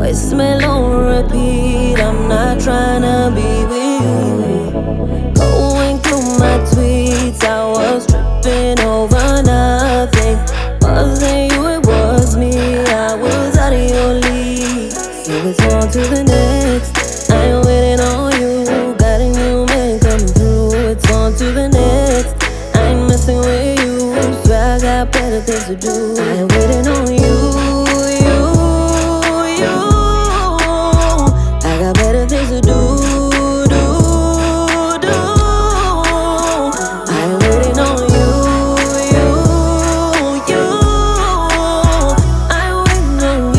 Voicemail on repeat, I'm not trying to be with you. Going through my tweets, I was tripping over nothing. Wasn't you, it was me, I was out of your league. So it's on to the next, I ain't waiting on you. Got a new man coming through, it's on to the next. I ain't messing with you, swear I got better things to do. I ain't waiting on you. I got better things to do. I ain't waiting on you. I ain't waiting on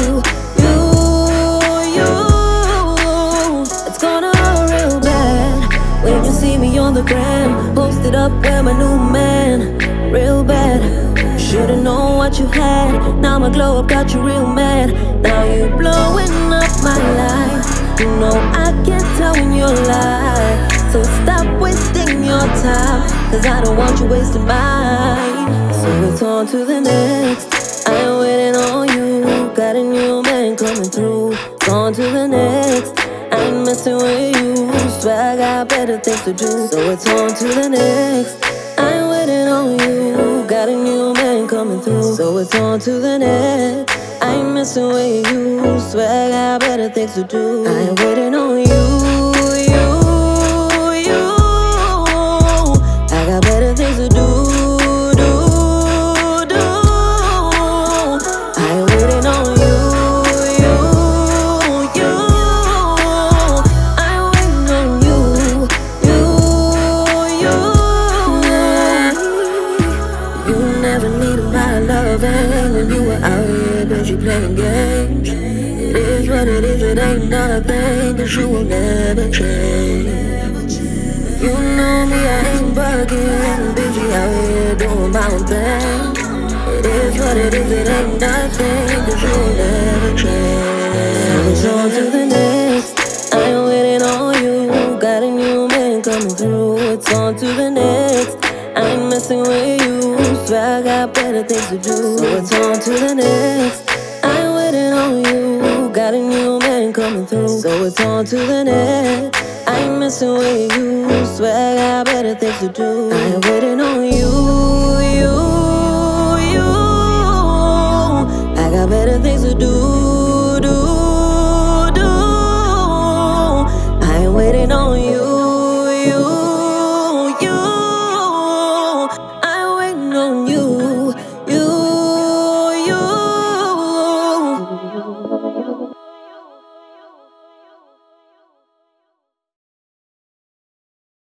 you. It's gonna hurt real bad when you see me on the gram, posted up with my new man. Real bad. Should've known what you had. Now my glow up got you real mad. Now you blowing up my line. You know I can't tell when you lie. So stop wasting your time, cause I don't want you wasting mine. So it's on to the next, I ain't waiting on you. Got a new man coming through. It's on to the next, I ain't messing with you. Swear I got better things to do. So it's on to the next, I ain't waiting on you. Got a new man coming through. So it's on to the next, I ain't messing with you. Swear I got better things to do. I ain't waiting on you. I got better things to do. I ain't waiting on you. I ain't waiting on you. You never needed my loving when you were out here, busy playing games. It is what it is, it ain't nothing, cause you will never change. You know me, I ain't bugging, busy out here doing my own thing. It is what it is, it ain't nothing, cause you will never change. So it's on to the next, I ain't waiting on you. Got a new man coming through. It's on to the next, I ain't messing with you. Swear I got better things to do. So it's on to the next, I ain't waiting on you. Got a new man coming through. So it's on to the next, I ain't messing with you. Swear I got better things to do. I ain't waiting on you. I got better things to do. I ain't waiting on you. I ain't waiting on you.